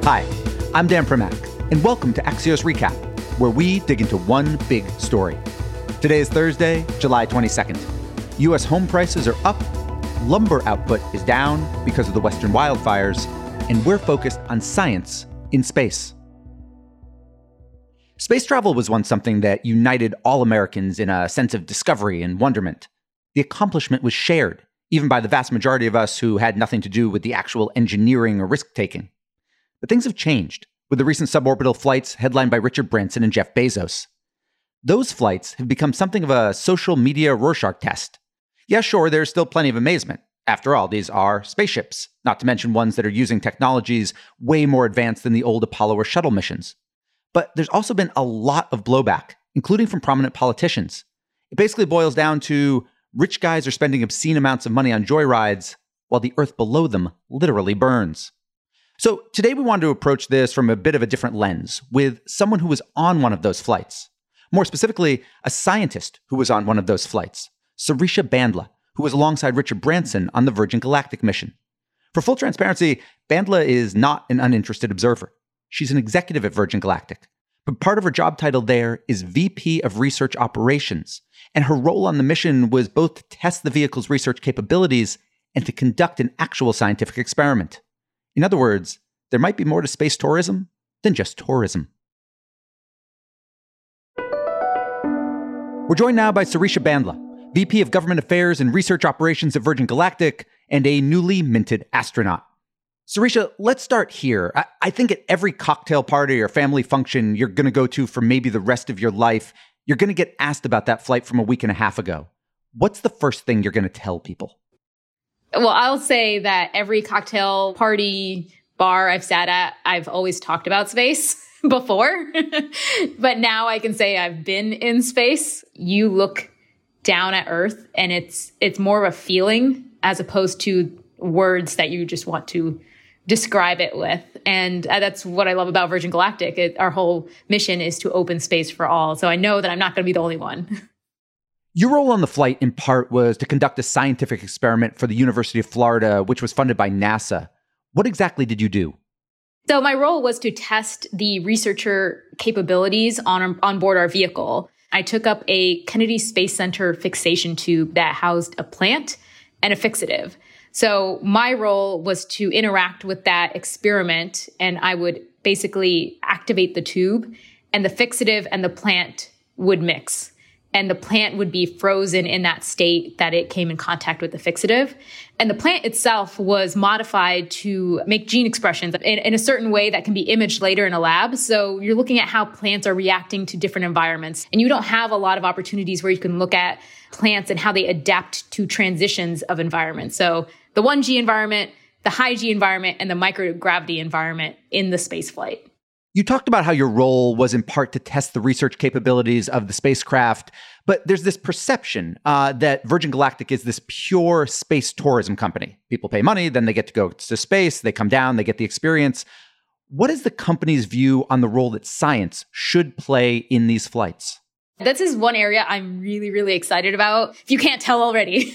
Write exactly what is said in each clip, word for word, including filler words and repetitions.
Hi, I'm Dan Primack, and welcome to Axios Recap, where we dig into one big story. Today is Thursday, July twenty-second. U S home prices are up, lumber output is down because of the Western wildfires, and we're focused on science in space. Space travel was once something that united all Americans in a sense of discovery and wonderment. The accomplishment was shared, even by the vast majority of us who had nothing to do with the actual engineering or risk-taking. But things have changed, with the recent suborbital flights headlined by Richard Branson and Jeff Bezos. Those flights have become something of a social media Rorschach test. Yeah, sure, there's still plenty of amazement. After all, these are spaceships, not to mention ones that are using technologies way more advanced than the old Apollo or shuttle missions. But there's also been a lot of blowback, including from prominent politicians. It basically boils down to rich guys are spending obscene amounts of money on joyrides, while the earth below them literally burns. So today we wanted to approach this from a bit of a different lens, with someone who was on one of those flights. More specifically, a scientist who was on one of those flights, Sirisha Bandla, who was alongside Richard Branson on the Virgin Galactic mission. For full transparency, Bandla is not an uninterested observer. She's an executive at Virgin Galactic, but part of her job title there is V P of Research Operations, and her role on the mission was both to test the vehicle's research capabilities and to conduct an actual scientific experiment. In other words, there might be more to space tourism than just tourism. We're joined now by Sirisha Bandla, V P of Government Affairs and Research Operations at Virgin Galactic, and a newly minted astronaut. Sirisha, let's start here. I, I think at every cocktail party or family function you're going to go to for maybe the rest of your life, you're going to get asked about that flight from a week and a half ago. What's the first thing you're going to tell people? Well, I'll say that every cocktail party, bar I've sat at, I've always talked about space before. But now I can say I've been in space. You look down at Earth and it's it's more of a feeling as opposed to words that you just want to describe it with. And uh, that's what I love about Virgin Galactic. It, our whole mission is to open space for all. So I know that I'm not going to be the only one. Your role on the flight, in part, was to conduct a scientific experiment for the University of Florida, which was funded by NASA. What exactly did you do? So my role was to test the researcher capabilities on, on board our vehicle. I took up a Kennedy Space Center fixation tube that housed a plant and a fixative. So my role was to interact with that experiment, and I would basically activate the tube, and the fixative and the plant would mix. And the plant would be frozen in that state that it came in contact with the fixative. And the plant itself was modified to make gene expressions in, in a certain way that can be imaged later in a lab. So you're looking at how plants are reacting to different environments. And you don't have a lot of opportunities where you can look at plants and how they adapt to transitions of environments. So the one G environment, the high G environment, and the microgravity environment in the space flight. You talked about how your role was in part to test the research capabilities of the spacecraft, but there's this perception uh, that Virgin Galactic is this pure space tourism company. People pay money, then they get to go to space, they come down, they get the experience. What is the company's view on the role that science should play in these flights? This is one area I'm really, really excited about, if you can't tell already.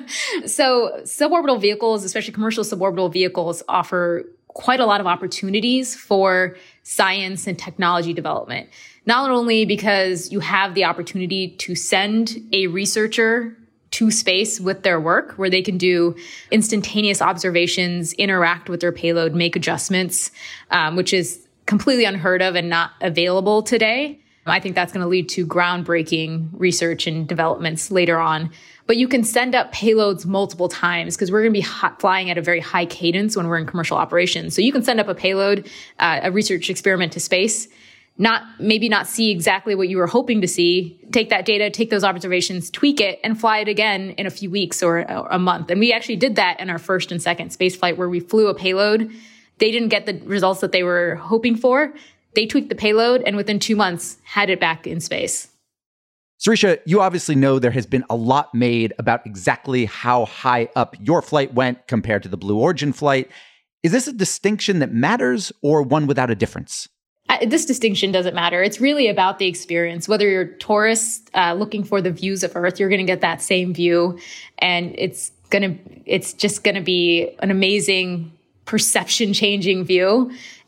So suborbital vehicles, especially commercial suborbital vehicles, offer quite a lot of opportunities for science and technology development. Not only because you have the opportunity to send a researcher to space with their work, where they can do instantaneous observations, interact with their payload, make adjustments, um, which is completely unheard of and not available today. I think that's going to lead to groundbreaking research and developments later on. But you can send up payloads multiple times because we're going to be hot flying at a very high cadence when we're in commercial operations. So you can send up a payload, uh, a research experiment to space, not maybe not see exactly what you were hoping to see, take that data, take those observations, tweak it, and fly it again in a few weeks or a, a month. And we actually did that in our first and second space flight where we flew a payload. They didn't get the results that they were hoping for. They tweaked the payload and within two months had it back in space. Sirisha, you obviously know there has been a lot made about exactly how high up your flight went compared to the Blue Origin flight. Is this a distinction that matters or one without a difference? Uh, this distinction doesn't matter. It's really about the experience. Whether you're tourists uh, looking for the views of Earth, you're going to get that same view. And it's going to, it's just going to be an amazing perception changing view.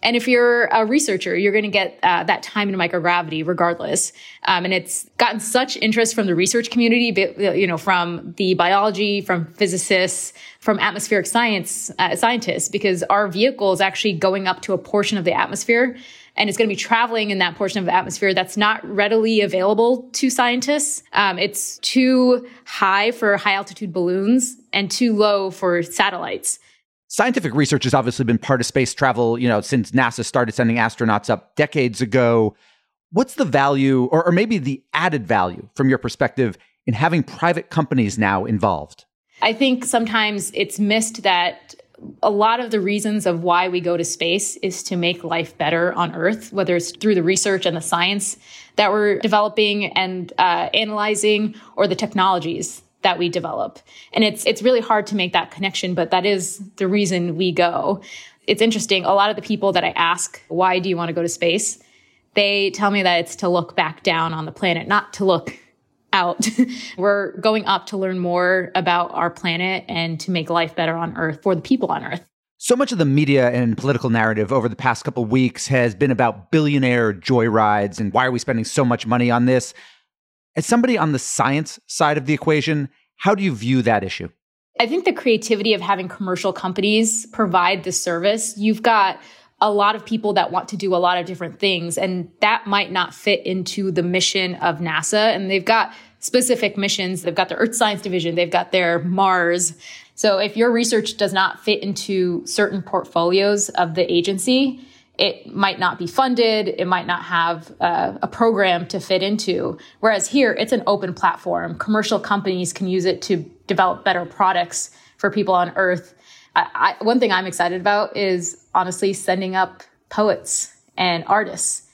And if you're a researcher, you're going to get uh, that time in microgravity regardless. Um, and it's gotten such interest from the research community, you know, from the biology, from physicists, from atmospheric science uh, scientists, because our vehicle is actually going up to a portion of the atmosphere, and it's going to be traveling in that portion of the atmosphere that's not readily available to scientists. Um, it's too high for high altitude balloons and too low for satellites. Scientific research has obviously been part of space travel, you know, since NASA started sending astronauts up decades ago. What's the value, or, or maybe the added value from your perspective, in having private companies now involved? I think sometimes it's missed that a lot of the reasons of why we go to space is to make life better on Earth, whether it's through the research and the science that we're developing and uh, analyzing, or the technologies that we develop. And it's it's really hard to make that connection, but that is the reason we go. It's interesting. A lot of the people that I ask, why do you want to go to space? They tell me that it's to look back down on the planet, not to look out. We're going up to learn more about our planet and to make life better on Earth for the people on Earth. So much of the media and political narrative over the past couple of weeks has been about billionaire joyrides and why are we spending so much money on this? As somebody on the science side of the equation, how do you view that issue? I think the creativity of having commercial companies provide the service, you've got a lot of people that want to do a lot of different things, and that might not fit into the mission of NASA. And they've got specific missions. They've got their Earth Science Division. They've got their Mars. So if your research does not fit into certain portfolios of the agency, it might not be funded. It might not have uh, a program to fit into. Whereas here, it's an open platform. Commercial companies can use it to develop better products for people on Earth. I, I, one thing I'm excited about is honestly sending up poets and artists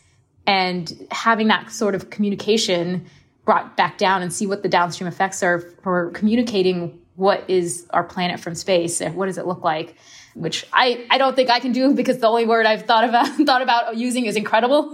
and having that sort of communication brought back down and see what the downstream effects are for communicating what is our planet from space and what does it look like, which I, I don't think I can do because the only word I've thought about thought about using is incredible.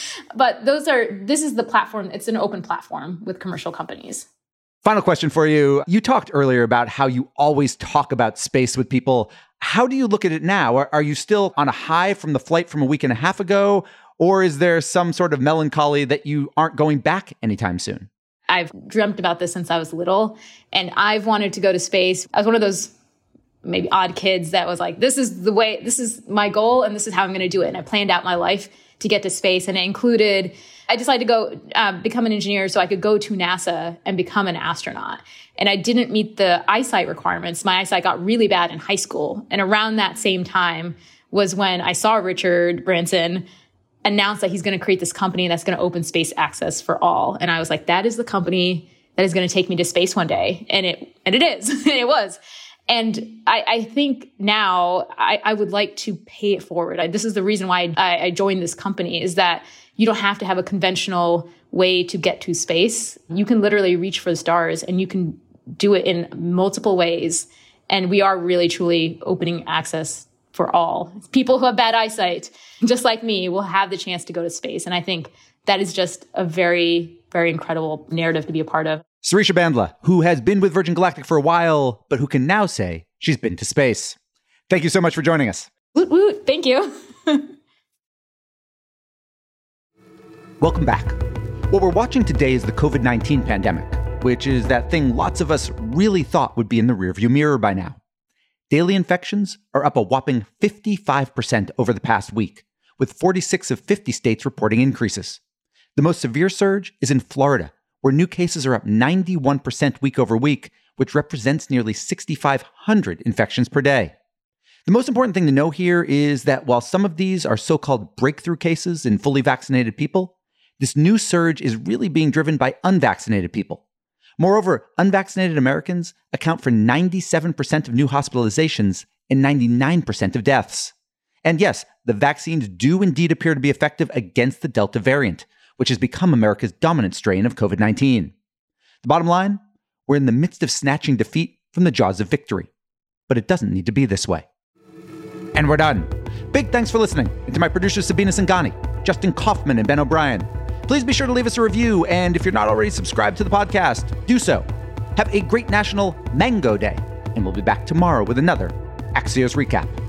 But those are this is the platform. It's an open platform with commercial companies. Final question for you. You talked earlier about how you always talk about space with people. How do you look at it now? Are, are you still on a high from the flight from a week and a half ago? Or is there some sort of melancholy that you aren't going back anytime soon? I've dreamt about this since I was little, and I've wanted to go to space. I was one of those maybe odd kids that was like, this is the way, this is my goal, and this is how I'm going to do it. And I planned out my life to get to space, and it included, I decided to go uh, become an engineer so I could go to NASA and become an astronaut. And I didn't meet the eyesight requirements. My eyesight got really bad in high school. And around that same time was when I saw Richard Branson announce that he's going to create this company that's going to open space access for all. And I was like, that is the company that is going to take me to space one day. And it, and it is, and it was. And I, I think now I, I would like to pay it forward. I, this is the reason why I, I joined this company, is that you don't have to have a conventional way to get to space. You can literally reach for the stars, and you can do it in multiple ways. And we are really, truly opening access for all. People who have bad eyesight, just like me, will have the chance to go to space. And I think that is just a very, very incredible narrative to be a part of. Sirisha Bandla, who has been with Virgin Galactic for a while, but who can now say she's been to space. Thank you so much for joining us. Woot woot. Thank you. Welcome back. What we're watching today is the covid nineteen pandemic, which is that thing lots of us really thought would be in the rearview mirror by now. Daily infections are up a whopping fifty-five percent over the past week, with forty-six of fifty states reporting increases. The most severe surge is in Florida, where new cases are up ninety-one percent week over week, which represents nearly six thousand five hundred infections per day. The most important thing to know here is that while some of these are so-called breakthrough cases in fully vaccinated people, this new surge is really being driven by unvaccinated people. Moreover, unvaccinated Americans account for ninety-seven percent of new hospitalizations and ninety-nine percent of deaths. And yes, the vaccines do indeed appear to be effective against the Delta variant, which has become America's dominant strain of covid nineteen. The bottom line, we're in the midst of snatching defeat from the jaws of victory. But it doesn't need to be this way. And we're done. Big thanks for listening, and to my producers Sabina Sangani, Justin Kaufman, and Ben O'Brien. Please be sure to leave us a review, and if you're not already subscribed to the podcast, do so. Have a great National Mango Day, and we'll be back tomorrow with another Axios Recap.